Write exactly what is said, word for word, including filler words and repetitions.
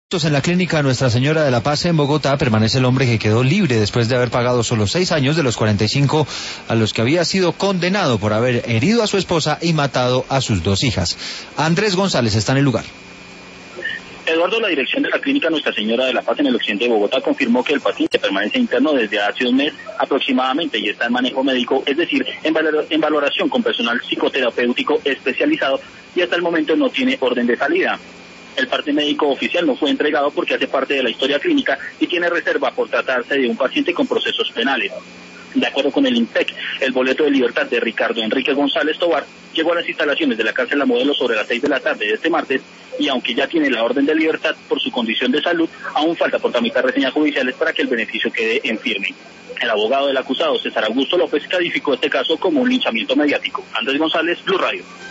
En la clínica Nuestra Señora de la Paz en Bogotá permanece el hombre que quedó libre después de haber pagado solo seis años de los cuarenta y cinco a los que había sido condenado por haber herido a su esposa y matado a sus dos hijas. Andrés González está en el lugar. Eduardo, la dirección de la clínica Nuestra Señora de la Paz en el occidente de Bogotá confirmó que el paciente permanece interno desde hace un mes aproximadamente y está en manejo médico, es decir, en, valor, en valoración con personal psicoterapéutico especializado, y hasta el momento no tiene orden de salida. El parte médico oficial no fue entregado porque hace parte de la historia clínica y tiene reserva por tratarse de un paciente con procesos penales. De acuerdo con el INPEC, el boleto de libertad de Ricardo Enrique González Tovar llegó a las instalaciones de la cárcel La Modelo sobre las seis de la tarde de este martes, y aunque ya tiene la orden de libertad por su condición de salud, aún falta por tramitar reseñas judiciales para que el beneficio quede en firme. El abogado del acusado, César Augusto López, calificó este caso como un linchamiento mediático. Andrés González, Blue Radio.